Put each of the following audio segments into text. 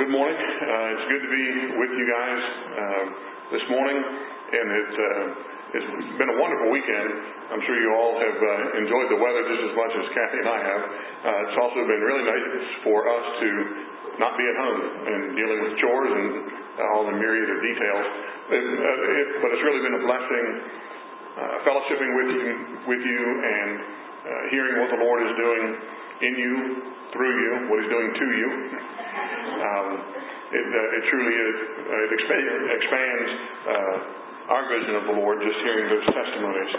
Good morning. It's good to be with you guys this morning, and it's been a wonderful weekend. I'm sure you all have enjoyed the weather just as much as Kathy and I have. It's also been really nice for us to not be at home and dealing with chores and all the myriad of details. But it's really been a blessing fellowshipping with you and hearing what the Lord is doing in you, through you, what He's doing to you. It truly is. It expands our vision of the Lord, just hearing those testimonies.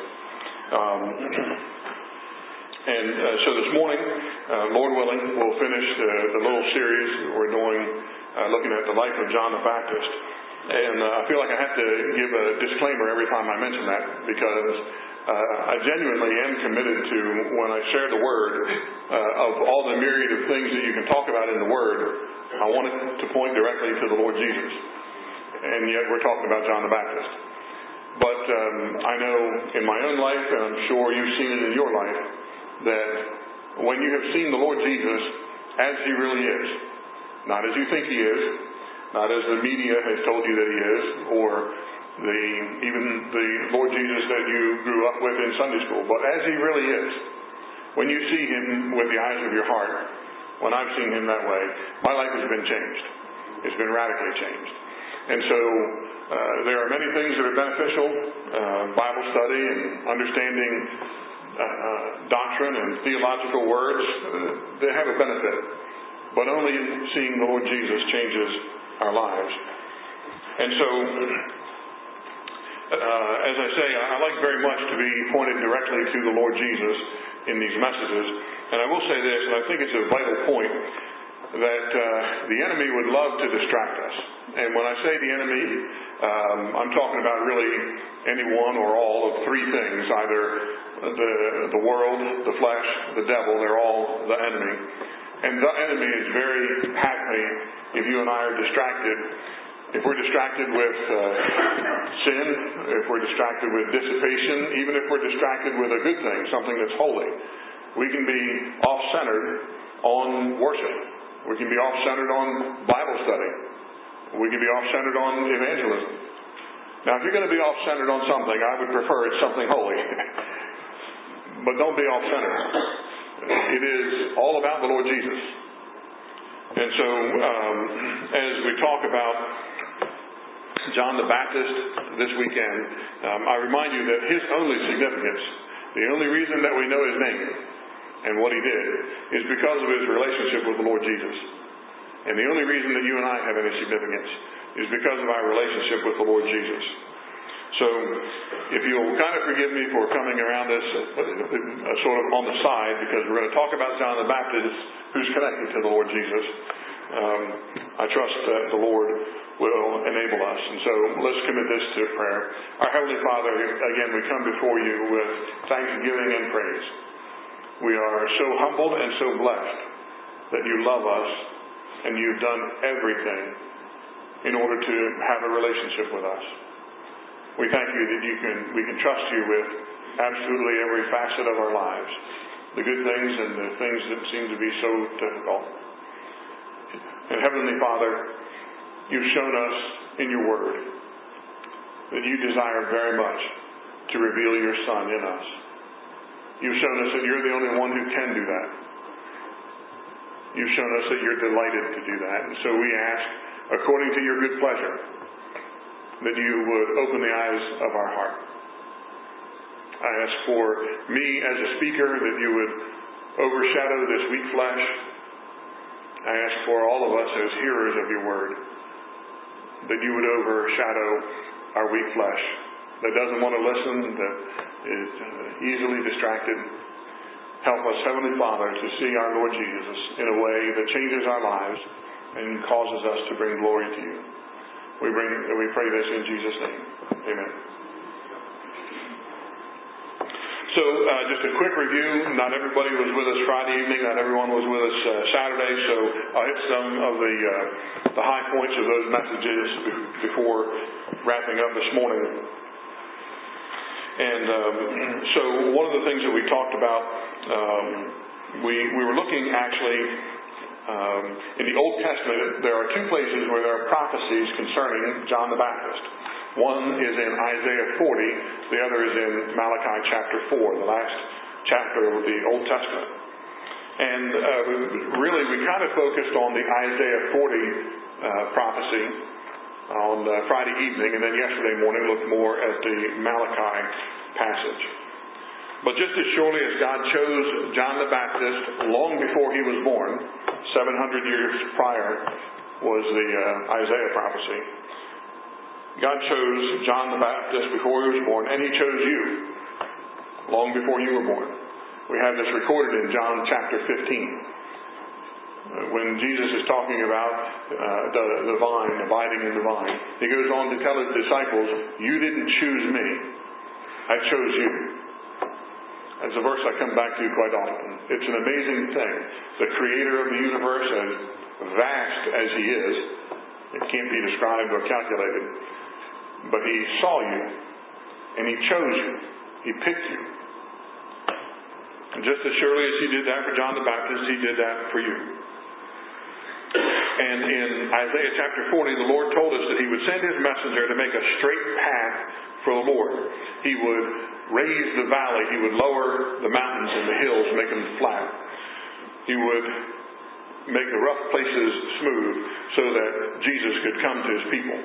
So this morning, Lord willing, we'll finish the little series we're doing, looking at the life of John the Baptist. And I feel like I have to give a disclaimer every time I mention that, because I genuinely am committed to, when I share the Word, of all the myriad of things that you can talk about in the Word, I want it to point directly to the Lord Jesus. And yet we're talking about John the Baptist. But I know in my own life, and I'm sure you've seen it in your life, that when you have seen the Lord Jesus as He really is, not as you think He is, not as the media has told you that He is, or even the Lord Jesus that you grew up with in Sunday school, but as He really is, when you see Him with the eyes of your heart, when I've seen Him that way, my life has been changed. It's been radically changed. And so there are many things that are beneficial, Bible study and understanding doctrine and theological words, they have a benefit. But only seeing the Lord Jesus changes our lives. And so, as I say, I like very much to be pointed directly to the Lord Jesus in these messages. And I will say this, and I think it's a vital point, that the enemy would love to distract us. And when I say the enemy, I'm talking about really any one or all of three things. Either the world, the flesh, the devil, they're all the enemy. And the enemy is very happy if you and I are distracted. If we're distracted with sin, if we're distracted with dissipation, even if we're distracted with a good thing, something that's holy, we can be off-centered on worship. We can be off-centered on Bible study. We can be off-centered on evangelism. Now, if you're going to be off-centered on something, I would prefer it's something holy. But don't be off-centered. It is all about the Lord Jesus. And so, as we talk about John the Baptist this weekend, I remind you that his only significance, the only reason that we know his name and what he did, is because of his relationship with the Lord Jesus. And the only reason that you and I have any significance is because of our relationship with the Lord Jesus. So, if you'll kind of forgive me for coming around this sort of on the side, because we're going to talk about John the Baptist, who's connected to the Lord Jesus. I trust that the Lord will enable us. And so, let's commit this to prayer. Our Heavenly Father, again, we come before you with thanksgiving and praise. We are so humbled and so blessed that you love us and you've done everything in order to have a relationship with us. We thank you that we can trust you with absolutely every facet of our lives, the good things and the things that seem to be so difficult. And Heavenly Father, you've shown us in your Word that you desire very much to reveal your Son in us. You've shown us that you're the only one who can do that. You've shown us that you're delighted to do that. And so we ask, according to your good pleasure, that you would open the eyes of our heart. I ask for me as a speaker that you would overshadow this weak flesh. I ask for all of us as hearers of your word that you would overshadow our weak flesh that doesn't want to listen, that is easily distracted. Help us, Heavenly Father, to see our Lord Jesus in a way that changes our lives and causes us to bring glory to you. We pray this in Jesus' name. Amen. So, just a quick review. Not everybody was with us Friday evening. Not everyone was with us Saturday. So, I'll hit some of the high points of those messages before wrapping up this morning. And so, one of the things that we talked about, we were looking actually In the Old Testament, there are two places where there are prophecies concerning John the Baptist. One is in Isaiah 40, the other is in Malachi chapter 4, the last chapter of the Old Testament. And really, we kind of focused on the Isaiah 40 prophecy on Friday evening, and then yesterday morning looked more at the Malachi passage. But just as surely as God chose John the Baptist long before he was born, 700 years prior was the Isaiah prophecy, God chose John the Baptist before he was born, and he chose you long before you were born. We have this recorded in John chapter 15. When Jesus is talking about the vine, abiding in the vine, he goes on to tell his disciples, you didn't choose me, I chose you. That's a verse I come back to quite often. It's an amazing thing. The creator of the universe, as vast as he is, it can't be described or calculated, but he saw you, and he chose you. He picked you. And just as surely as he did that for John the Baptist, he did that for you. And in Isaiah chapter 40, the Lord told us that he would send his messenger to make a straight path for the Lord. He would raise the valley. He would lower the mountains and the hills, make them flat. He would make the rough places smooth so that Jesus could come to his people.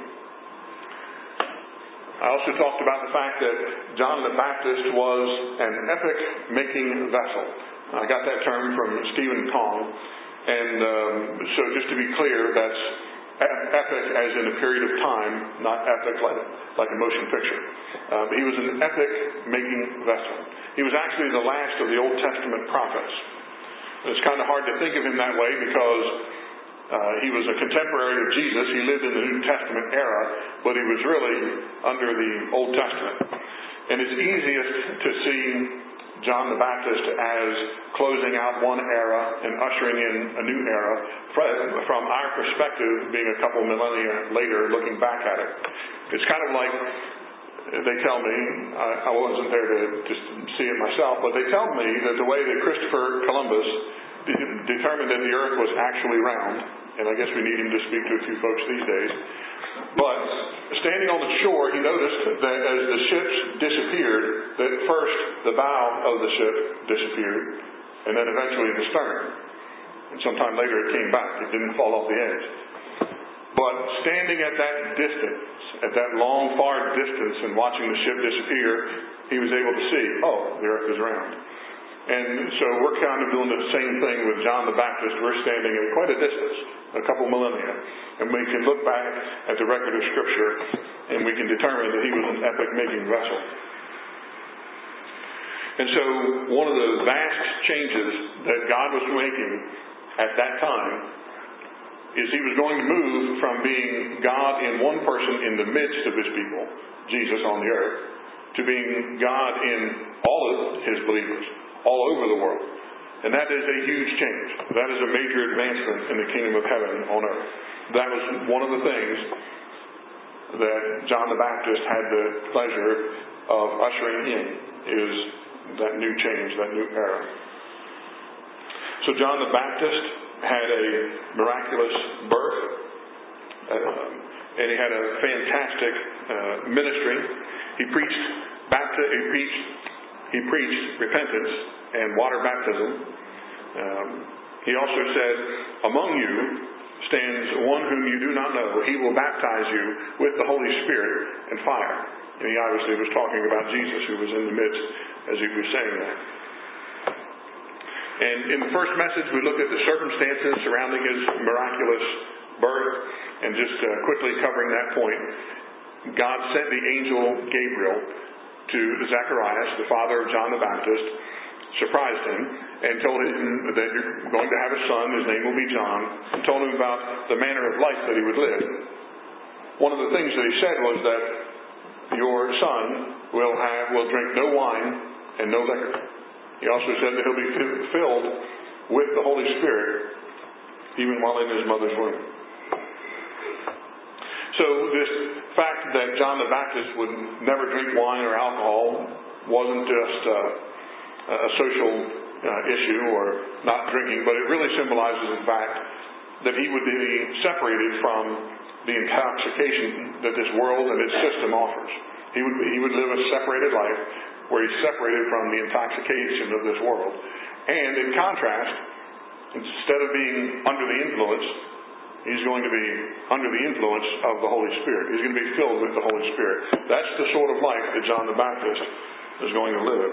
I also talked about the fact that John the Baptist was an epoch-making vessel. I got that term from Stephen Kong. And so just to be clear, that's epic as in a period of time, not epic like a motion picture. He was an epoch-making vessel. He was actually the last of the Old Testament prophets. It's kind of hard to think of him that way because he was a contemporary of Jesus. He lived in the New Testament era, but he was really under the Old Testament. And it's easiest to see John the Baptist as closing out one era and ushering in a new era from our perspective, being a couple millennia later, looking back at it. It's kind of like they tell me, I wasn't there to see it myself, but they tell me that the way that Christopher Columbus determined that the earth was actually round, and I guess we need him to speak to a few folks these days, but standing on the shore, he noticed that as the ships disappeared, that first the bow of the ship disappeared, and then eventually the stern. And sometime later it came back. It didn't fall off the edge. But standing at that distance, at that long, far distance, and watching the ship disappear, he was able to see, oh, the earth is round. And so we're kind of doing the same thing with John the Baptist. We're standing at quite a distance, a couple millennia. And we can look back at the record of Scripture and we can determine that he was an epoch-making vessel. And so one of the vast changes that God was making at that time is he was going to move from being God in one person in the midst of his people, Jesus on the earth, to being God in all of his believers, all over the world. And that is a huge change. That is a major advancement in the kingdom of heaven on earth. That was one of the things that John the Baptist had the pleasure of ushering in, is that new change, that new era. So John the Baptist had a miraculous birth, and he had a fantastic ministry. He preached repentance and water baptism. He also said, among you stands one whom you do not know. He will baptize you with the Holy Spirit and fire. And he obviously was talking about Jesus, who was in the midst as he was saying that. And in the first message, we looked at the circumstances surrounding his miraculous birth. And just quickly covering that point, God sent the angel Gabriel to Zacharias, the father of John the Baptist, surprised him, and told him that you're going to have a son, his name will be John, and told him about the manner of life that he would live. One of the things that he said was that your son will drink no wine and no liquor. He also said that he'll be filled with the Holy Spirit even while in his mother's womb. So this fact that John the Baptist would never drink wine or alcohol wasn't just a social issue or not drinking, but it really symbolizes the fact that he would be separated from the intoxication that this world and its system offers. He would live a separated life where he's separated from the intoxication of this world. And in contrast, instead of being under the influence, he's going to be under the influence of the Holy Spirit. He's going to be filled with the Holy Spirit. That's the sort of life that John the Baptist is going to live.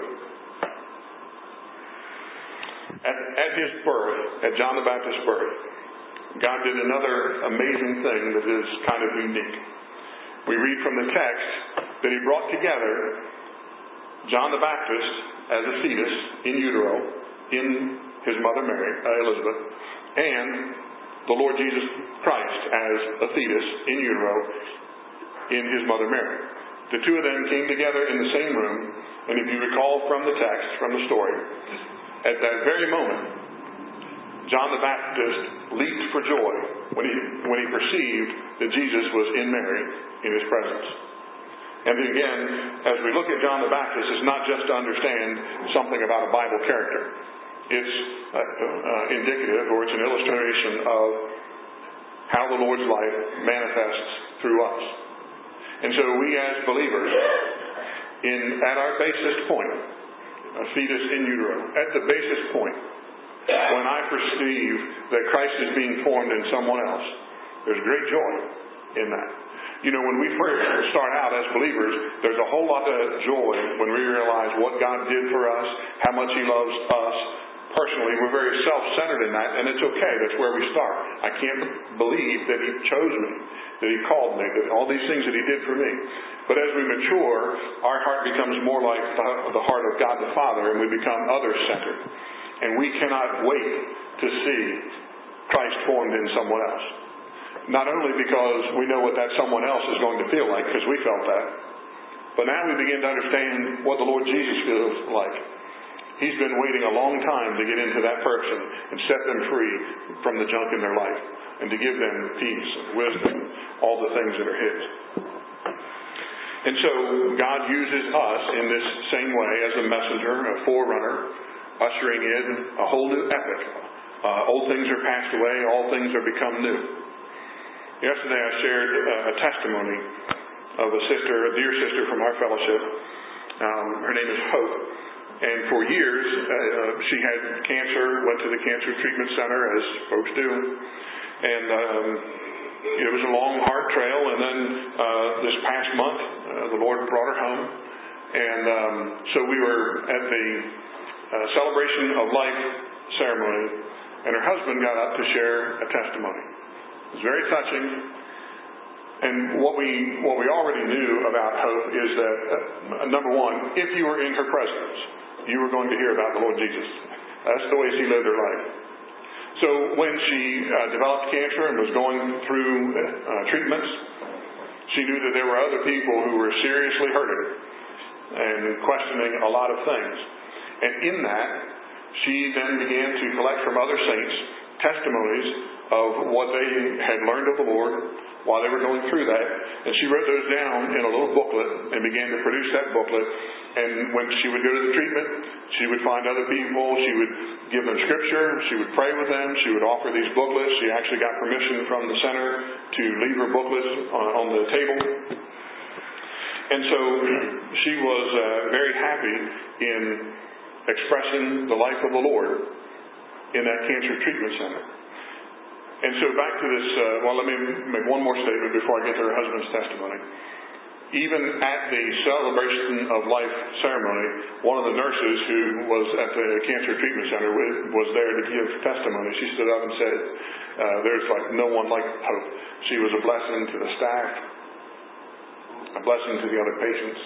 At his birth, at John the Baptist's birth, God did another amazing thing that is kind of unique. We read from the text that he brought together John the Baptist as a fetus in utero in his mother Mary, Elizabeth, and the Lord Jesus Christ as a fetus in utero in his mother Mary. The two of them came together in the same room, and if you recall from the text, from the story, at that very moment, John the Baptist leaped for joy when he perceived that Jesus was in Mary in his presence. And again, as we look at John the Baptist, it's not just to understand something about a Bible character. It's indicative, or it's an illustration of how the Lord's life manifests through us. And so we as believers, at our basest point, a fetus in utero, at the basest point, when I perceive that Christ is being formed in someone else, there's great joy in that. You know, when we first start out as believers, there's a whole lot of joy when we realize what God did for us, how much He loves us. Personally, we're very self-centered in that, and it's okay. That's where we start. I can't believe that He chose me, that He called me, that all these things that He did for me. But as we mature, our heart becomes more like the heart of God the Father, and we become other-centered. And we cannot wait to see Christ formed in someone else. Not only because we know what that someone else is going to feel like, because we felt that, but now we begin to understand what the Lord Jesus feels like. He's been waiting a long time to get into that person and set them free from the junk in their life and to give them peace and wisdom, all the things that are His. And so God uses us in this same way as a messenger, a forerunner, ushering in a whole new epoch. Old things are passed away, all things are become new. Yesterday I shared a testimony of a dear sister from our fellowship. Her name is Hope. And for years, she had cancer, went to the cancer treatment center, as folks do. And it was a long, hard trail. And then this past month, the Lord brought her home. And so we were at the celebration of life ceremony, and her husband got up to share a testimony. It was very touching. And what we already knew about Hope is that, number one, if you were in her presence, you were going to hear about the Lord Jesus. That's the way she lived her life. So when she developed cancer and was going through treatments, she knew that there were other people who were seriously hurting and questioning a lot of things. And in that, she then began to collect from other saints testimonies of what they had learned of the Lord while they were going through that. And she wrote those down in a little booklet and began to produce that booklet. And when she would go to the treatment, she would find other people. She would give them scripture. She would pray with them. She would offer these booklets. She actually got permission from the center to leave her booklets on the table. And so she was very happy in expressing the life of the Lord in that cancer treatment center. And so back to this, let me make one more statement before I get to her husband's testimony. Even at the celebration of life ceremony, one of the nurses who was at the cancer treatment center was there to give testimony. She stood up and said, there's like no one like Hope. She was a blessing to the staff, a blessing to the other patients.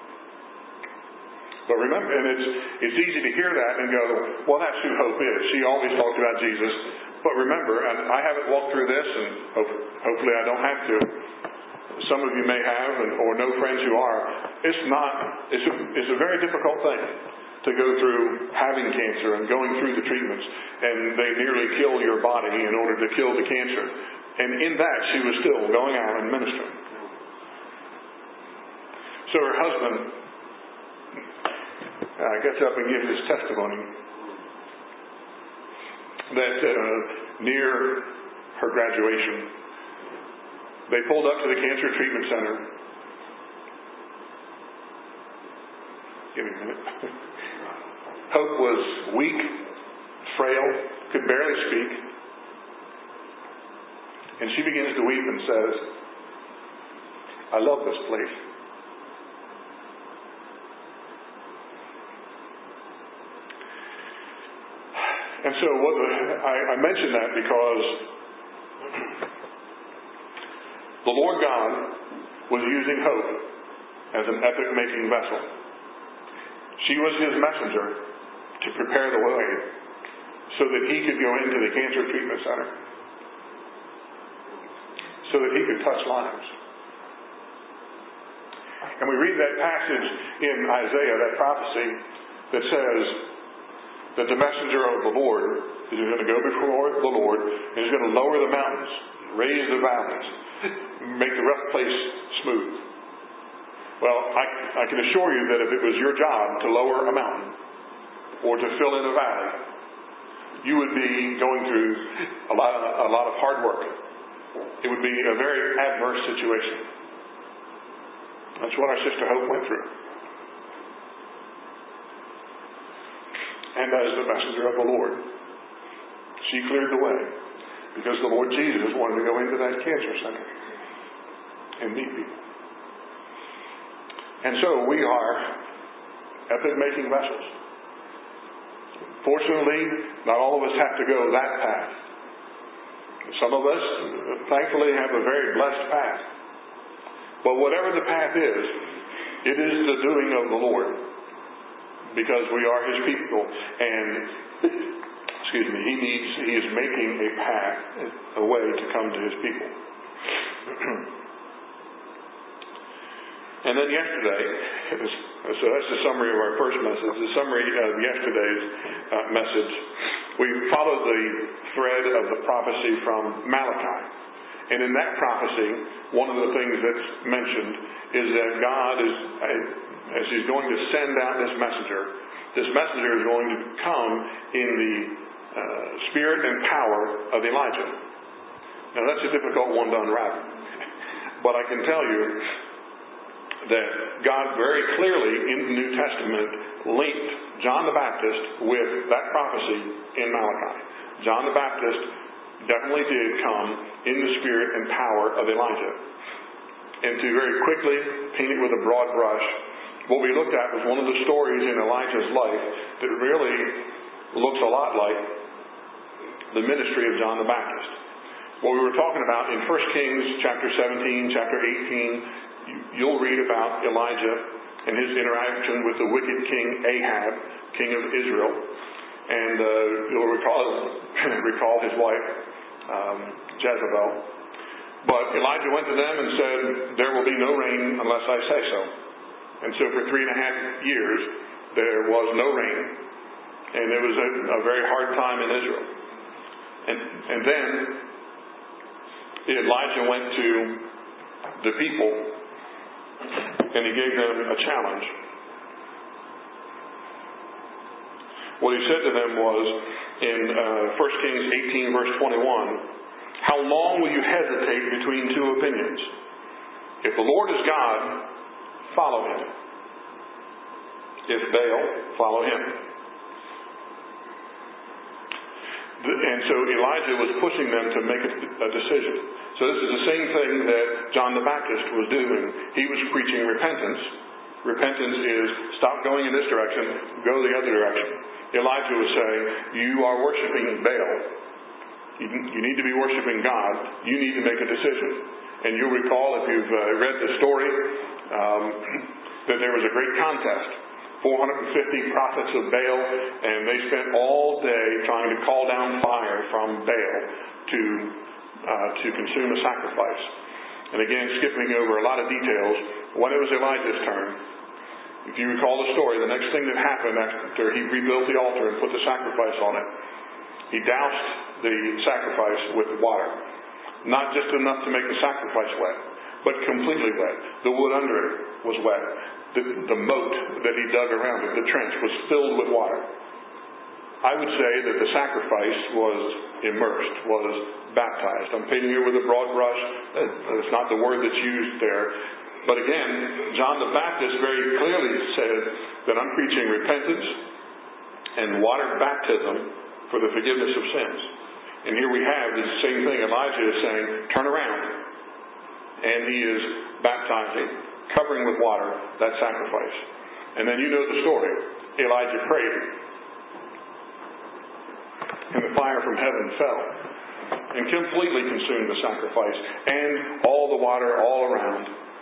But remember, and it's easy to hear that and go, well, that's who Hope is. She always talked about Jesus. But remember, and I haven't walked through this, and hopefully I don't have to. Some of you may have, or know friends who are. It's a very difficult thing to go through having cancer and going through the treatments, and they nearly kill your body in order to kill the cancer. And in that, she was still going out and ministering. So her husband gets up and gives his testimony. that near her graduation, they pulled up to the cancer treatment center. Give me a minute. Hope was weak, frail, could barely speak. And she begins to weep and says, "I love this place." And so I mention that because the Lord God was using Hope as an epic-making vessel. She was His messenger to prepare the way so that He could go into the cancer treatment center, so that He could touch lives. And we read that passage in Isaiah, that prophecy that says that the messenger of the Lord is going to go before the Lord and He's going to lower the mountains, raise the valleys, make the rough place smooth. Well, I can assure you that if it was your job to lower a mountain or to fill in a valley, you would be going through a lot of hard work. It would be a very adverse situation. That's what our sister Hope went through. And as the messenger of the Lord, she cleared the way because the Lord Jesus wanted to go into that cancer center and meet people. And so we are epic-making vessels. Fortunately, not all of us have to go that path. Some of us, thankfully, have a very blessed path. But whatever the path is, it is the doing of the Lord, because we are His people. And, He is making a path, a way to come to His people. And then yesterday, so that's the summary of our first message. The summary of yesterday's message, we followed the thread of the prophecy from Malachi. And in that prophecy, one of the things that's mentioned is that God is, as He's going to send out this messenger is going to come in the spirit and power of Elijah. Now that's a difficult one to unravel. But I can tell you that God very clearly in the New Testament linked John the Baptist with that prophecy in Malachi. John the Baptist definitely did come in the spirit and power of Elijah. And to very quickly paint it with a broad brush, what we looked at was one of the stories in Elijah's life that really looks a lot like the ministry of John the Baptist. What we were talking about in 1 Kings chapter 17, chapter 18, you'll read about Elijah and his interaction with the wicked king Ahab, king of Israel. And you'll recall his wife, Jezebel. But Elijah went to them and said, "There will be no rain unless I say so." And so for 3.5 years, there was no rain. And it was a very hard time in Israel. And then Elijah went to the people and he gave them a challenge. What he said to them was in 1 Kings 18 verse 21, "How long will you hesitate between two opinions? If the Lord is God, follow Him. If Baal, follow him." And so Elijah was pushing them to make a decision. So this is the same thing that John the Baptist was doing. He was preaching repentance. Repentance is stop going in this direction, go the other direction. Elijah was saying, you are worshiping Baal. You need to be worshiping God. You need to make a decision. And you'll recall, if you've read the story, that there was a great contest. 450 prophets of Baal, and they spent all day trying to call down fire from Baal to consume a sacrifice. And again, skipping over a lot of details, when it was Elijah's turn, if you recall the story, the next thing that happened after he rebuilt the altar and put the sacrifice on it, he doused the sacrifice with water. Not just enough to make the sacrifice wet, but completely wet. The wood under it was wet. The moat that he dug around it, the trench, was filled with water. I would say that the sacrifice was immersed, was baptized. I'm painting it with a broad brush. It's not the word that's used there. But again, John the Baptist very clearly said that I'm preaching repentance and water baptism for the forgiveness of sins. And here we have the same thing. Elijah is saying, turn around. And he is baptizing, covering with water, that sacrifice. And then you know the story. Elijah prayed. And the fire from heaven fell and completely consumed the sacrifice and all the water all around.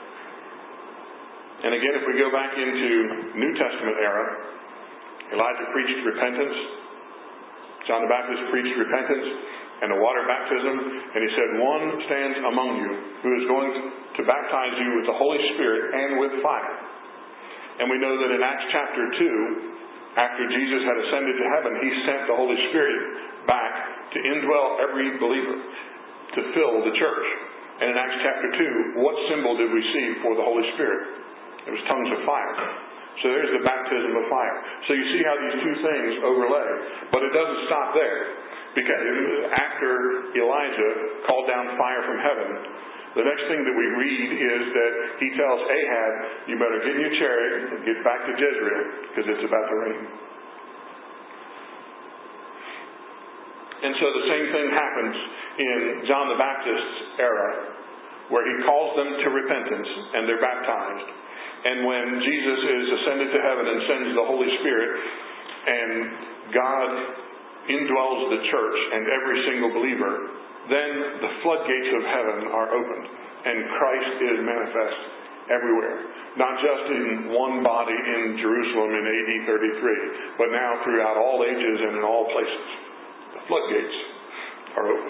And again, if we go back into New Testament era, Elijah preached repentance. John the Baptist preached repentance and a water baptism. And he said, one stands among you who is going to baptize you with the Holy Spirit and with fire. And we know that in Acts chapter 2, after Jesus had ascended to heaven, he sent the Holy Spirit back to indwell every believer, to fill the church. And in Acts chapter 2, what symbol did we see for the Holy Spirit? It was tongues of fire. So there's the baptism of fire. So you see how these two things overlay. But it doesn't stop there. Because after Elijah called down fire from heaven, the next thing that we read is that he tells Ahab, you better get in your chariot and get back to Jezreel because it's about to rain. And so the same thing happens in John the Baptist's era, where he calls them to repentance and they're baptized. And when Jesus is ascended to heaven and sends the Holy Spirit and God indwells the church and every single believer, then the floodgates of heaven are opened and Christ is manifest everywhere. Not just in one body in Jerusalem in AD 33, but now throughout all ages and in all places. The floodgates are open.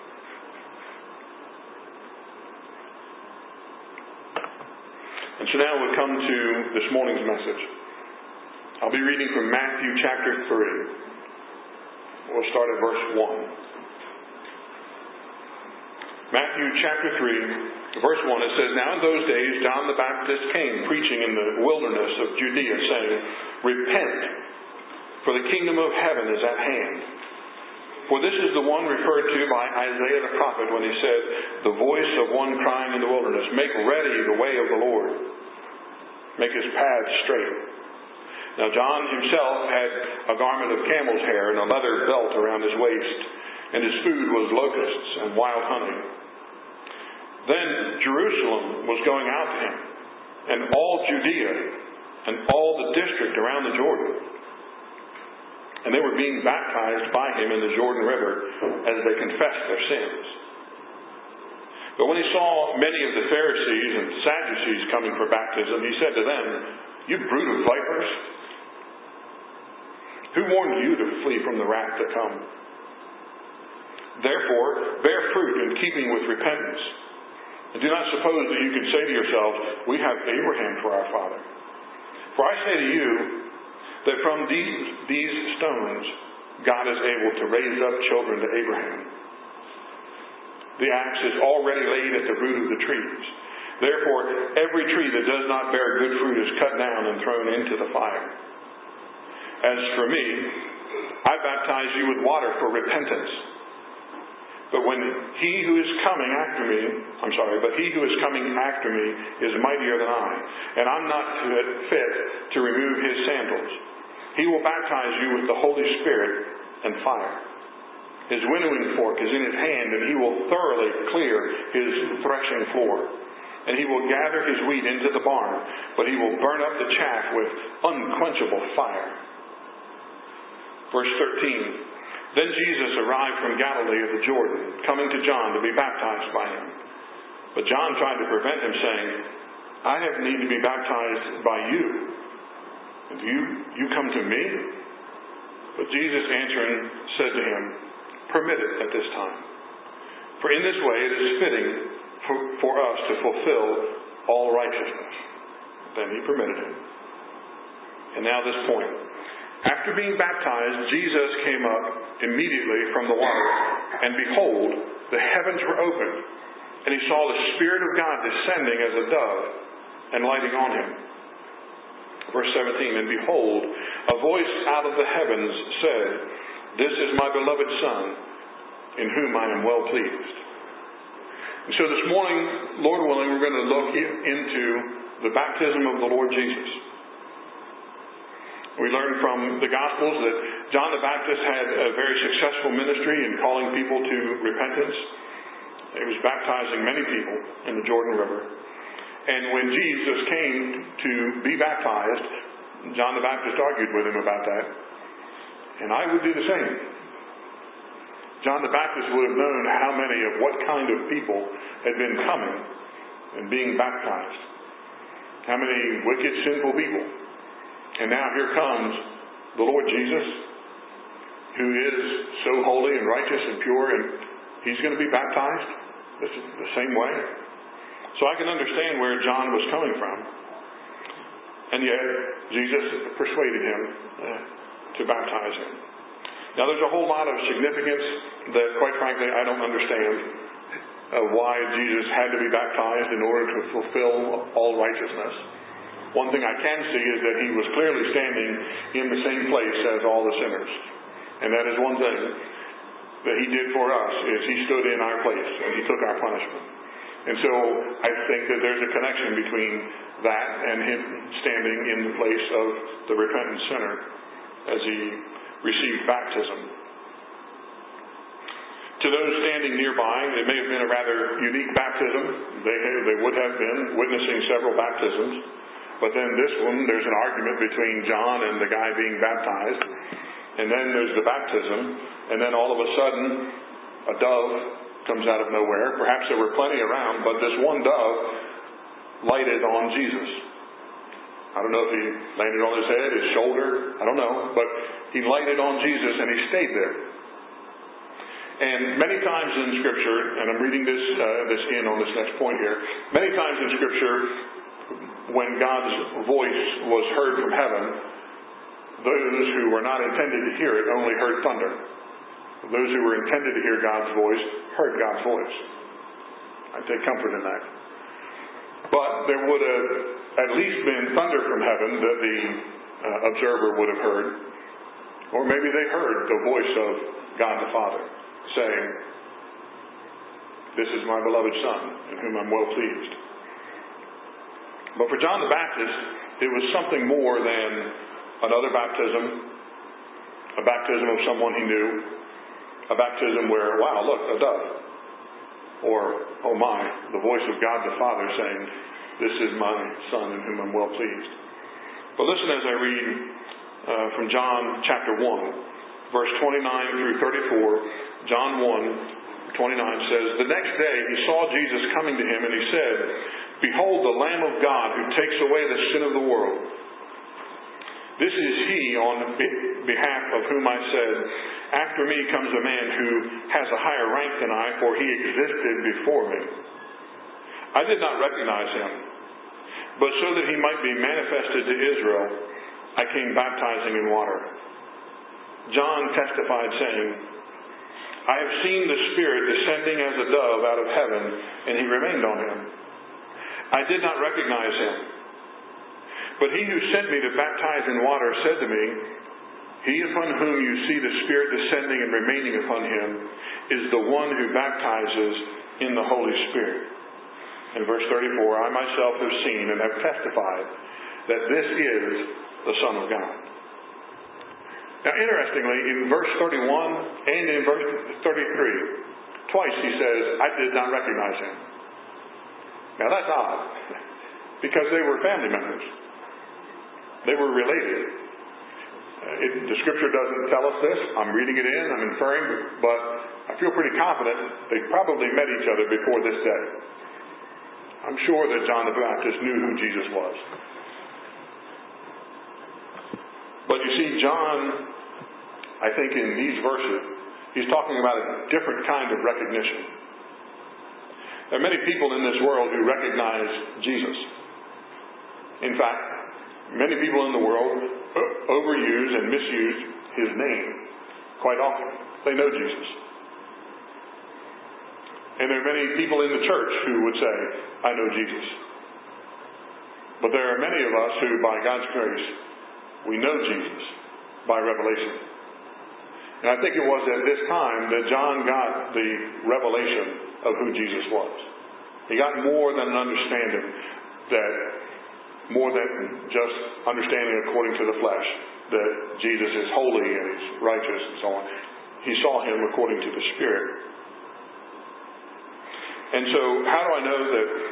And so now we come to this morning's message. I'll be reading from Matthew chapter 3. We'll start at verse 1. Matthew chapter 3, verse 1, it says, Now in those days John the Baptist came preaching in the wilderness of Judea, saying, Repent, for the kingdom of heaven is at hand. For this is the one referred to by Isaiah the prophet when he said, The voice of one crying in the wilderness, Make ready the way of the Lord. Make his paths straight. Now John himself had a garment of camel's hair and a leather belt around his waist, and his food was locusts and wild honey. Then Jerusalem was going out to him, and all Judea, and all the district around the Jordan. And they were being baptized by him in the Jordan River as they confessed their sins. But when he saw many of the Pharisees and Sadducees coming for baptism, he said to them, You brood of vipers, who warned you to flee from the wrath to come? Therefore, bear fruit in keeping with repentance. And do not suppose that you can say to yourselves, We have Abraham for our father. For I say to you that from these stones God is able to raise up children to Abraham. The axe is already laid at the root of the trees. Therefore, every tree that does not bear good fruit is cut down and thrown into the fire. As for me, I baptize you with water for repentance. But he who is coming after me is mightier than I, and I'm not fit to remove his sandals. He will baptize you with the Holy Spirit and fire. His winnowing fork is in his hand, and he will thoroughly clear his threshing floor. And he will gather his wheat into the barn, but he will burn up the chaff with unquenchable fire. Verse 13. Then Jesus arrived from Galilee of the Jordan, coming to John to be baptized by him. But John tried to prevent him, saying, I have need to be baptized by you, and you come to me? But Jesus answering said to him, Permit it at this time. For in this way it is fitting for us to fulfill all righteousness. Then he permitted him. And now this point. After being baptized, Jesus came up immediately from the water, and behold, the heavens were opened, and he saw the Spirit of God descending as a dove and lighting on him. Verse 17, and behold, a voice out of the heavens said, "This is my beloved Son, in whom I am well pleased." And so this morning, Lord willing, we're going to look into the baptism of the Lord Jesus. We learn from the Gospels that John the Baptist had a very successful ministry in calling people to repentance. He was baptizing many people in the Jordan River. And when Jesus came to be baptized, John the Baptist argued with him about that. And I would do the same. John the Baptist would have known how many of what kind of people had been coming and being baptized. How many wicked, sinful people. And now here comes the Lord Jesus, who is so holy and righteous and pure, and He's going to be baptized the same way. So I can understand where John was coming from. And yet, Jesus persuaded him to baptize him. Now, there's a whole lot of significance that, quite frankly, I don't understand why Jesus had to be baptized in order to fulfill all righteousness. One thing I can see is that He was clearly standing in the same place as all the sinners. And that is one thing that He did for us, is He stood in our place and He took our punishment. And so I think that there's a connection between that and Him standing in the place of the repentant sinner as He received baptism. To those standing nearby, it may have been a rather unique baptism. They would have been witnessing several baptisms. But then this one, there's an argument between John and the guy being baptized. And then there's the baptism. And then all of a sudden, a dove comes out of nowhere. Perhaps there were plenty around, but this one dove lighted on Jesus. I don't know if he landed on his head, his shoulder, I don't know. But he lighted on Jesus and he stayed there. And many times in Scripture, and I'm reading this in on this next point here, many times in Scripture, when God's voice was heard from heaven, those who were not intended to hear it only heard thunder. Those who were intended to hear God's voice heard God's voice. I take comfort in that. But there would have at least been thunder from heaven that the observer would have heard. Or maybe they heard the voice of God the Father saying, "This is my beloved Son, in whom I'm well pleased." But for John the Baptist, it was something more than another baptism, a baptism of someone he knew, a baptism where, wow, look, a dove. Or, oh my, the voice of God the Father saying, "This is my Son, in whom I'm well pleased." But listen as I read from John chapter 1, verse 29 through 34. John 1:29 says, "The next day he saw Jesus coming to him, and he said, 'Behold the Lamb of God who takes away the sin of the world. This is He on behalf of whom I said, After me comes a man who has a higher rank than I, for he existed before me. I did not recognize him, but so that he might be manifested to Israel, I came baptizing in water.' John testified, saying, 'I have seen the Spirit descending as a dove out of heaven, and He remained on him. I did not recognize him. But He who sent me to baptize in water said to me, He upon whom you see the Spirit descending and remaining upon him is the one who baptizes in the Holy Spirit.' In verse 34, I myself have seen and have testified that this is the Son of God." Now, interestingly, in verse 31 and in verse 33, twice he says, "I did not recognize him." Now, that's odd, because they were family members. They were related. The Scripture doesn't tell us this. I'm reading it in, I'm inferring, but I feel pretty confident they probably met each other before this day. I'm sure that John the Baptist knew who Jesus was. But you see, John, I think in these verses, he's talking about a different kind of recognition. There are many people in this world who recognize Jesus. In fact, many people in the world overuse and misuse His name quite often. They know Jesus. And there are many people in the church who would say, "I know Jesus." But there are many of us who, by God's grace, We know Jesus by revelation. And I think it was at this time that John got the revelation of who Jesus was. He got more than an understanding, more than just understanding according to the flesh, that Jesus is holy and He's righteous and so on. He saw Him according to the Spirit. And so, how do I know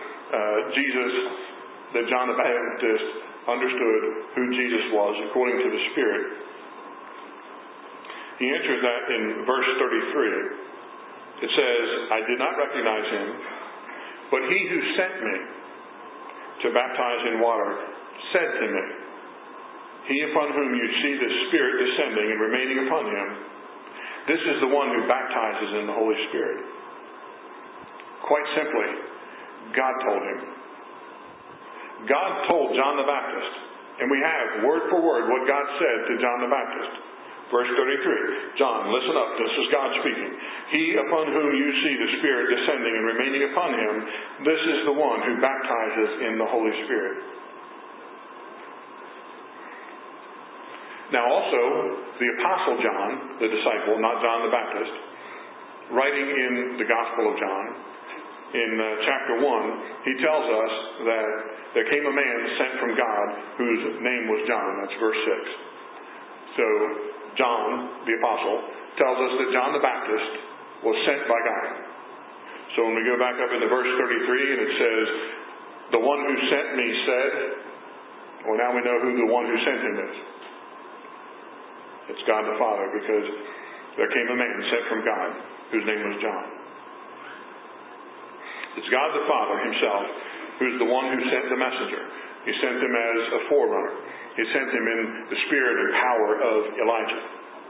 that John the Baptist understood who Jesus was according to the Spirit? He answers that in verse 33. It says, I did not recognize Him, but He who sent me to baptize in water said to me, He upon whom you see the Spirit descending and remaining upon Him, this is the one who baptizes in the Holy Spirit. Quite simply, God told him. God told John the Baptist, and we have word for word what God said to John the Baptist. Verse 33, John, listen up, this is God speaking. He upon whom you see the Spirit descending and remaining upon Him, this is the one who baptizes in the Holy Spirit. Now also, the Apostle John, the disciple, not John the Baptist, writing in the Gospel of John, in chapter 1, he tells us that there came a man sent from God whose name was John. That's verse 6. So, John, the Apostle, tells us that John the Baptist was sent by God. So when we go back up into verse 33 and it says, the one who sent me said, well, now we know who the one who sent him is. It's God the Father, because there came a man sent from God whose name was John. It's God the Father Himself who's the one who sent the messenger. He sent him as a forerunner. He sent him in the spirit and power of Elijah.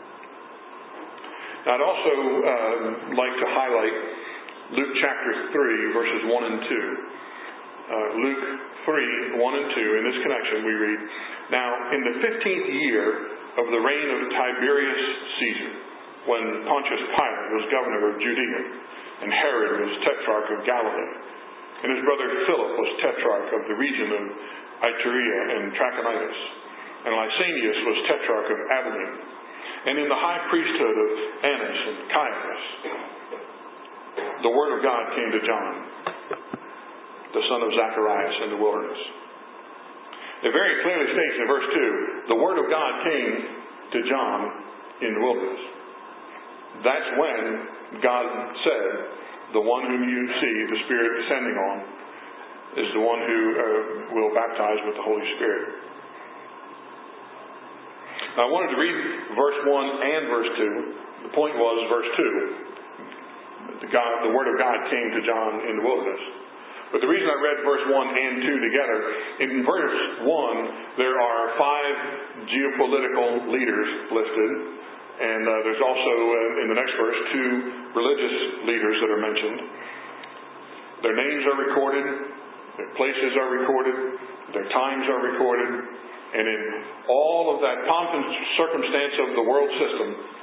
Now, I'd also like to highlight Luke chapter 3, verses 1 and 2. Luke 3, 1 and 2, in this connection we read, Now, in the 15th year of the reign of Tiberius Caesar, when Pontius Pilate was governor of Judea, and Herod was tetrarch of Galilee, and his brother Philip was tetrarch of the region of Iturea and Trachonitis, and Lysanias was tetrarch of Abilene, and in the high priesthood of Annas and Caiaphas, the word of God came to John, the son of Zacharias, in the wilderness. It very clearly states in verse 2, the word of God came to John in the wilderness. That's when God said, the one whom you see the Spirit descending on is the one who will baptize with the Holy Spirit. Now, I wanted to read verse 1 and verse 2. The point was verse 2. The Word of God came to John in the wilderness. But the reason I read verse 1 and 2 together, in verse 1 there are 5 geopolitical leaders listed. And there's also, in the next verse, 2 religious leaders that are mentioned. Their names are recorded, their places are recorded, their times are recorded, and in all of that pomp and circumstance of the world system,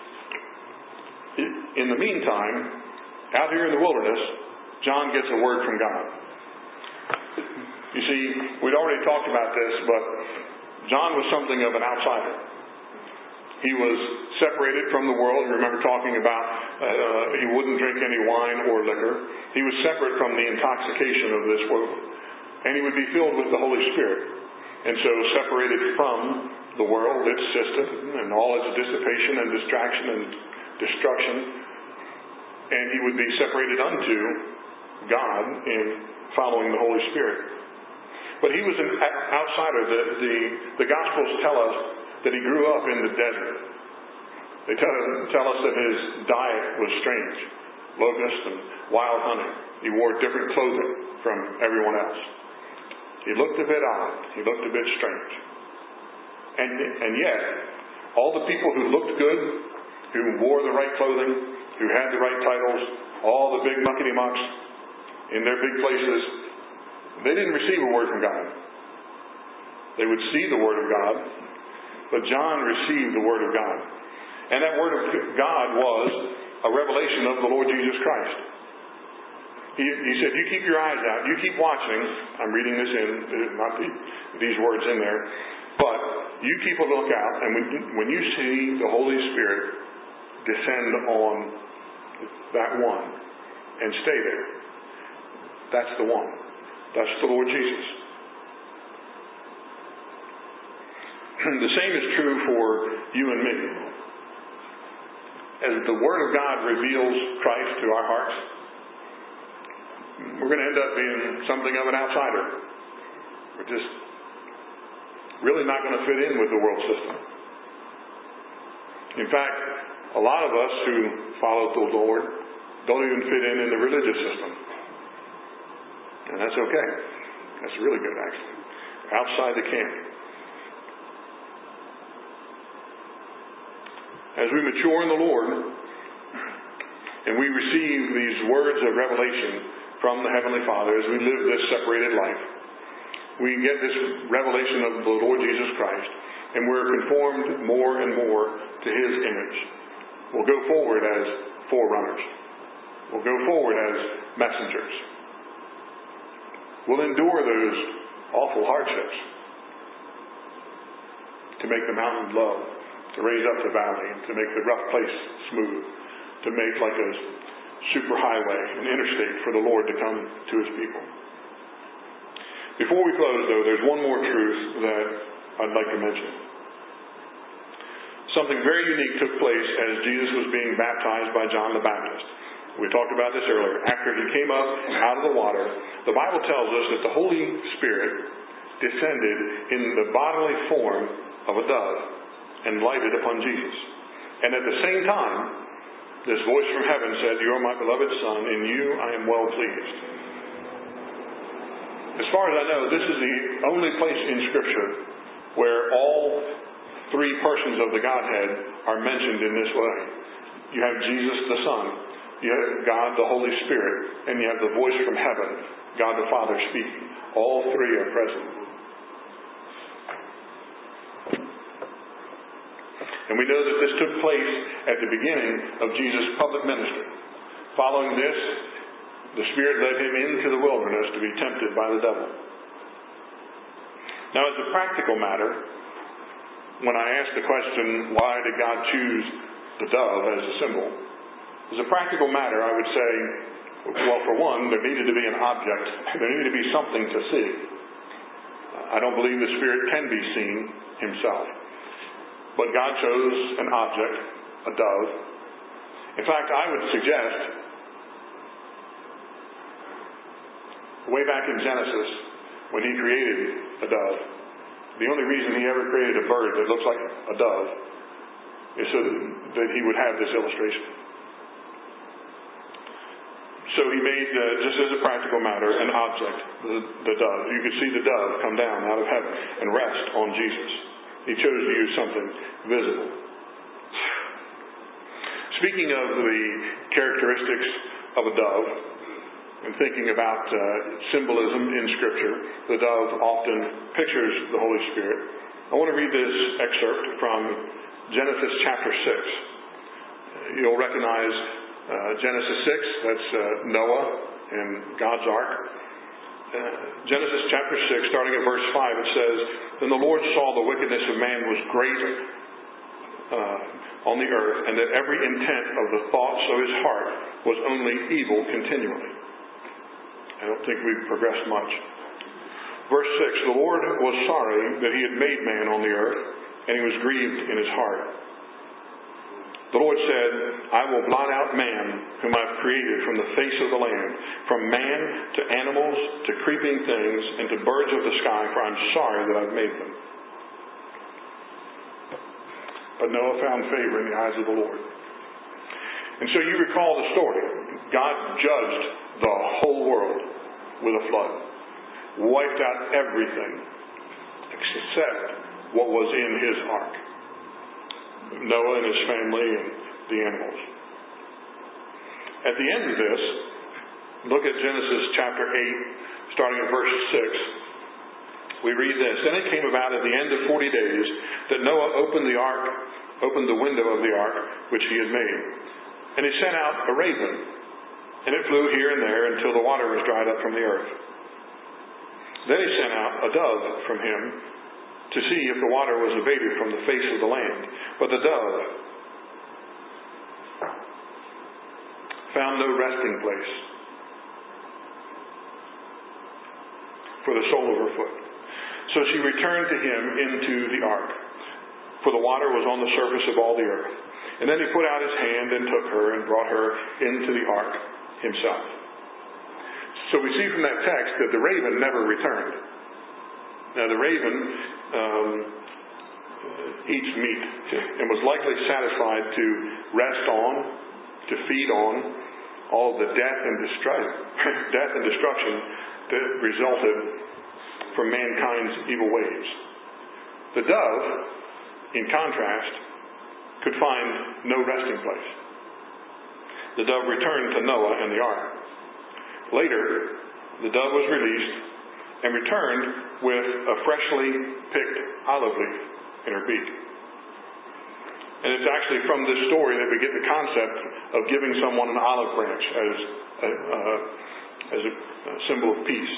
in the meantime, out here in the wilderness, John gets a word from God. You see, we'd already talked about this, but John was something of an outsider. He was separated from the world. Remember talking about he wouldn't drink any wine or liquor. He was separate from the intoxication of this world. And he would be filled with the Holy Spirit. And so separated from the world, its system, and all its dissipation and distraction and destruction. And he would be separated unto God in following the Holy Spirit. But he was an outsider. The Gospels tell us that he grew up in the desert. They tell us that his diet was strange. Locusts and wild honey. He wore different clothing from everyone else. He looked a bit odd. He looked a bit strange. And yet, all the people who looked good, who wore the right clothing, who had the right titles, all the big muckety-mucks in their big places, they didn't receive a word from God. They would see the Word of God, but John received the Word of God. And that Word of God was a revelation of the Lord Jesus Christ. He said, you keep your eyes out, you keep watching. I'm reading this in, not these words in there, but you keep a lookout, and when you see the Holy Spirit descend on that one and stay there, that's the one. That's the Lord Jesus. The same is true for you and me. As the Word of God reveals Christ to our hearts, we're going to end up being something of an outsider. We're just really not going to fit in with the world system. In fact, a lot of us who follow the Lord don't even fit in the religious system. And that's okay. That's really good, actually. Outside the camp. As we mature in the Lord, and we receive these words of revelation from the Heavenly Father as we live this separated life, we get this revelation of the Lord Jesus Christ, and we're conformed more and more to His image. We'll go forward as forerunners. We'll go forward as messengers. We'll endure those awful hardships to make the mountain low, to raise up the valley, and to make the rough place smooth, to make like a superhighway, an interstate for the Lord to come to His people. Before we close, though, there's one more truth that I'd like to mention. Something very unique took place as Jesus was being baptized by John the Baptist. We talked about this earlier. After He came up out of the water, the Bible tells us that the Holy Spirit descended in the bodily form of a dove and lighted upon Jesus. And at the same time, this voice from heaven said, "You are my beloved Son, in you I am well pleased." As far as I know, this is the only place in Scripture where all three persons of the Godhead are mentioned in this way. You have Jesus the Son, you have God the Holy Spirit, and you have the voice from heaven, God the Father speaking. All three are present. And we know that this took place at the beginning of Jesus' public ministry. Following this, the Spirit led Him into the wilderness to be tempted by the devil. Now, as a practical matter, when I ask the question, why did God choose the dove as a symbol? As a practical matter, I would say, well, for one, there needed to be an object. There needed to be something to see. I don't believe the Spirit can be seen Himself. But God chose an object, a dove. In fact, I would suggest, way back in Genesis, when He created a dove, the only reason He ever created a bird that looks like a dove is so that He would have this illustration. So He made, just as a practical matter, an object, the dove. You could see the dove come down out of heaven and rest on Jesus. He chose to use something visible. Speaking of the characteristics of a dove, and thinking about symbolism in Scripture, the dove often pictures the Holy Spirit. I want to read this excerpt from Genesis chapter 6. You'll recognize Genesis 6, that's Noah and God's ark. Genesis chapter 6, starting at verse 5, it says, "Then the Lord saw the wickedness of man was great on the earth, and that every intent of the thoughts of his heart was only evil continually." I don't think we've progressed much. Verse 6, "The Lord was sorry that He had made man on the earth, and He was grieved in His heart. The Lord said, I will blot out man, whom I have created from the face of the land, from man to animals to creeping things, and to birds of the sky, for I am sorry that I have made them." But Noah found favor in the eyes of the Lord. And so you recall the story. God judged the whole world with a flood. Wiped out everything except what was in His ark. Noah and his family and the animals. At the end of this, look at Genesis chapter 8, starting at verse 6. We read this. "Then it came about at the end of 40 days that Noah opened the window of the ark which he had made. And he sent out a raven, and it flew here and there until the water was dried up from the earth. Then he sent out a dove from him to to see if the water was abated from the face of the land. But the dove found no resting place for the sole of her foot. So she returned to him into the ark, for the water was on the surface of all the earth. And then he put out his hand and took her and brought her into the ark himself. So we see from that text that the raven never returned. Now the raven eats meat and was likely satisfied to rest on, to feed on all the death and destruction that resulted from mankind's evil ways. The dove, in contrast, could find no resting place. The dove returned to Noah and the ark. Later, the dove was released and returned with a freshly picked olive leaf in her beak. And it's actually from this story that we get the concept of giving someone an olive branch as a symbol of peace.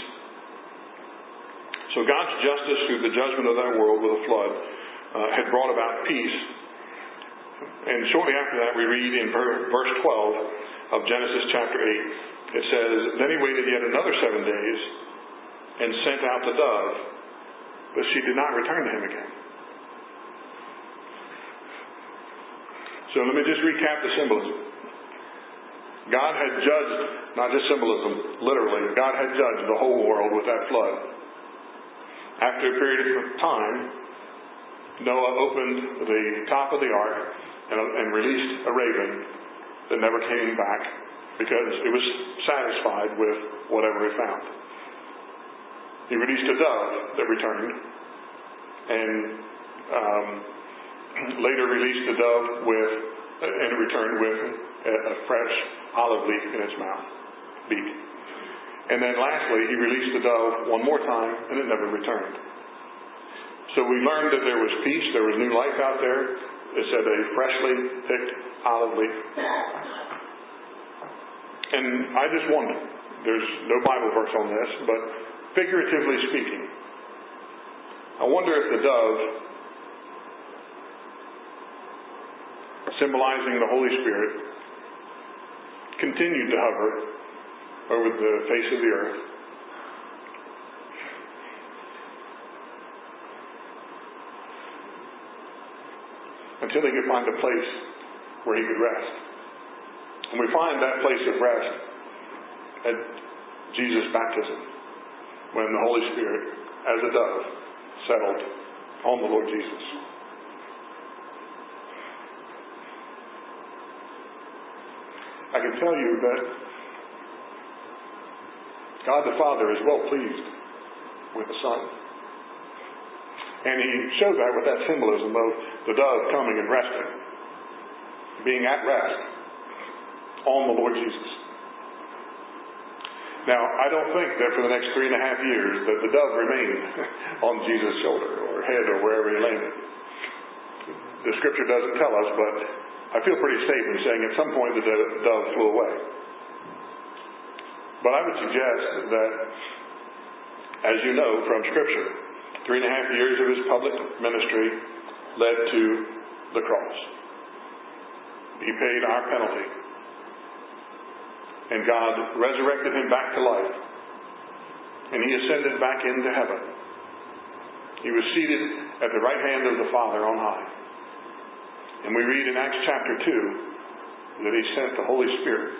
So God's justice through the judgment of that world with a flood had brought about peace. And shortly after that, we read in verse 12 of Genesis chapter 8, it says, "Then he waited yet another 7 days and sent out the dove, but she did not return to him again." So let me just recap the symbolism. God had judged, not just symbolism, literally, God had judged the whole world with that flood. After a period of time, Noah opened the top of the ark and released a raven that never came back because it was satisfied with whatever it found. He released a dove that returned and later released the dove and returned with a fresh olive leaf in its beak. And then lastly, he released the dove one more time and it never returned. So we learned that there was peace, there was new life out there. It said a freshly picked olive leaf. And I just wonder, there's no Bible verse on this, but figuratively speaking, I wonder if the dove, symbolizing the Holy Spirit, continued to hover over the face of the earth until he could find a place where he could rest. And we find that place of rest at Jesus' baptism, when the Holy Spirit, as a dove, settled on the Lord Jesus. I can tell you that God the Father is well pleased with the Son. And he showed that with that symbolism of the dove coming and resting, being at rest on the Lord Jesus. Now, I don't think that for the next 3.5 years that the dove remained on Jesus' shoulder or head or wherever he landed. The scripture doesn't tell us, but I feel pretty safe in saying at some point the dove flew away. But I would suggest that, as you know from scripture, 3.5 years of his public ministry led to the cross. He paid our penalty. And God resurrected him back to life. And he ascended back into heaven. He was seated at the right hand of the Father on high. And we read in Acts chapter 2 that he sent the Holy Spirit.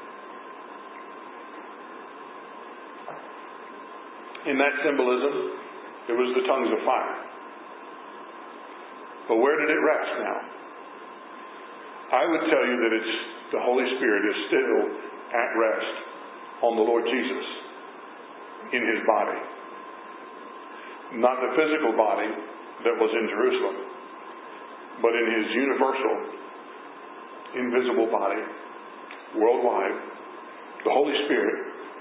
In that symbolism, it was the tongues of fire. But where did it rest now? I would tell you that the Holy Spirit is still at rest on the Lord Jesus in his body. Not the physical body that was in Jerusalem, but in his universal, invisible body, worldwide. The Holy Spirit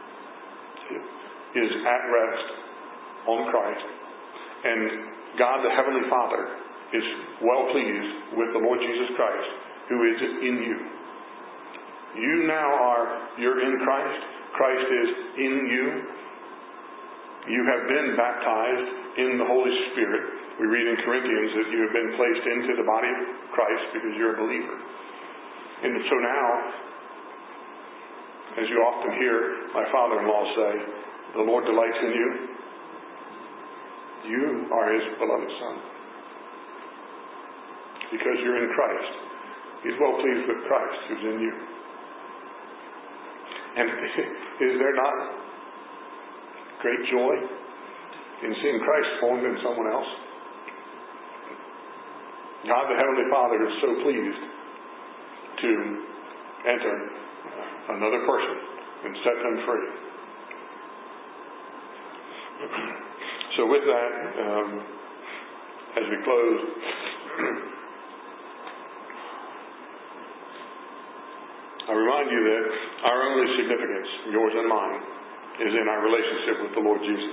is at rest on Christ. And God the Heavenly Father is well pleased with the Lord Jesus Christ, who is in you. You're in Christ. Christ is in you. You have been baptized in the Holy Spirit We read in Corinthians that you have been placed into the body of Christ because you're a believer. And so now, as you often hear my father-in-law say, the Lord delights in you. You are His beloved Son. Because you're in Christ. He's well pleased with Christ who's in you. And is there not great joy in seeing Christ formed in someone else? God the Heavenly Father is so pleased to enter another person and set them free. So with that, as we close, I remind you that our only significance, yours and mine, is in our relationship with the Lord Jesus.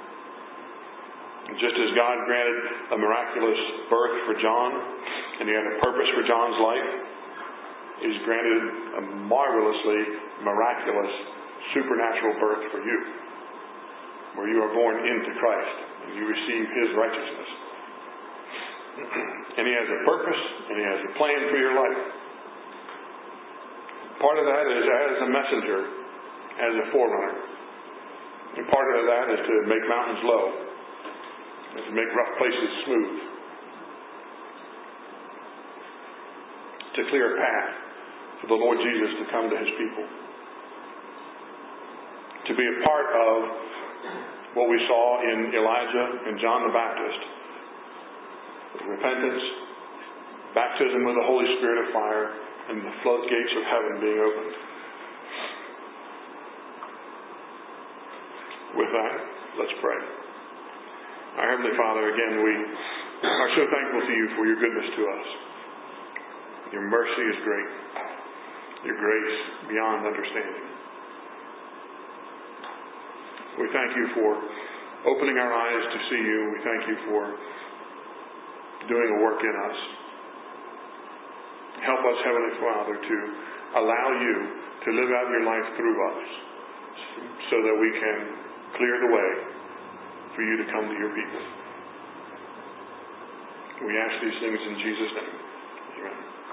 Just as God granted a miraculous birth for John, and He had a purpose for John's life, He's granted a marvelously miraculous supernatural birth for you, where you are born into Christ and you receive His righteousness. And He has a purpose and He has a plan for your life. Part of that is as a messenger, as a forerunner. And part of that is to make mountains low, and to make rough places smooth, to clear a path for the Lord Jesus to come to His people, to be a part of what we saw in Elijah and John the Baptist, repentance, baptism with the Holy Spirit of fire, and the floodgates of heaven being opened. With that, let's pray. Our Heavenly Father, again, we are so thankful to You for Your goodness to us. Your mercy is great. Your grace beyond understanding. We thank You for opening our eyes to see You. We thank You for doing a work in us. Help us, Heavenly Father, to allow You to live out Your life through us so that we can clear the way for You to come to Your people. We ask these things in Jesus' name. Amen.